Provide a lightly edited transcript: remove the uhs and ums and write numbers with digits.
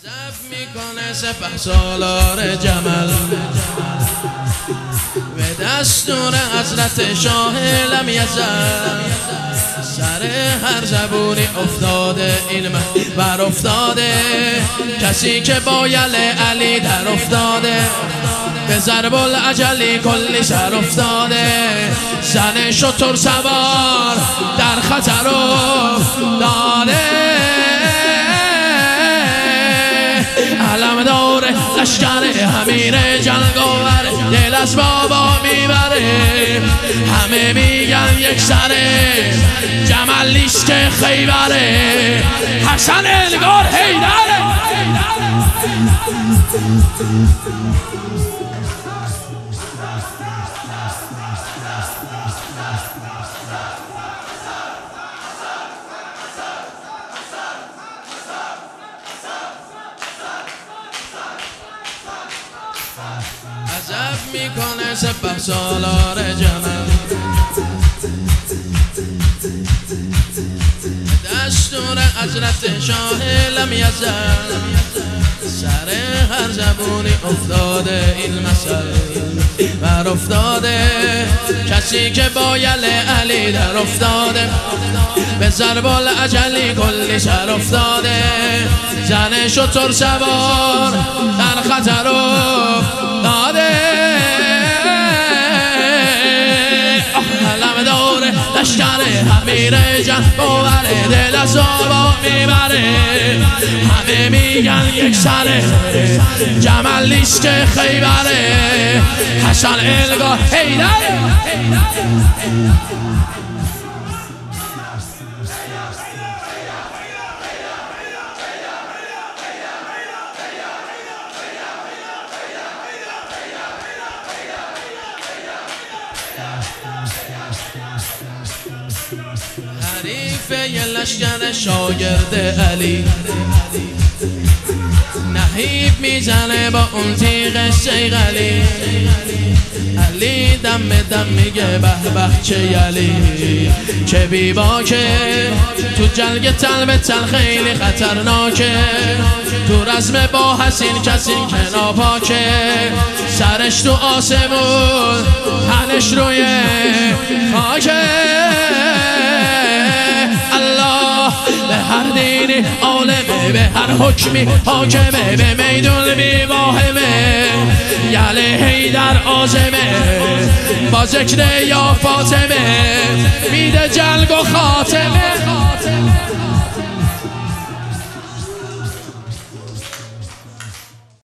عجب میکنه سپهسالار جمل به دستور حضرت شاه لم یزل سر هر زبونی افتاده این بر افتاده کسی که با یل علی در افتاده به ضرب العجلی کلی سر افتاده زن شتر سوار در خطر افتاده علم داره لشکر همیر جنگاور دل از بابا میبره همه میگن یک سره جملیست که خیبره حسن الگار حیدره عجب میکنه سپهسالار جمل دستور حضرت شاه لم یزل سر هر زبونی افتاده این مثل بر افتاده کسی که با یل علی در افتاده به ضرب العجلی کلی سر افتاده زن شتر سوار در خطر افتاده علم داره لشکر همیر جنگاور دل از بابا میبره همه میگن یک سره جملیست که خیبره حسن الگار حیدره حریف یه لشکر شاگرد علی نهیب میزنه با اون تیغ شیخ علی علی دم دم میگه به به چه یلی چه بی باکه تو جنگ تل به تل خیلی خطرناکه تو رزم با حسین کسی که ناپاکه سرش تو آسمون تنش روی خاکه الله به هر دینی عالمه به هر حکمی حاکمه به میدون بی واهمه یل حیدر عازمه با ذکر یا فاطمه میده جلگ و خاتمه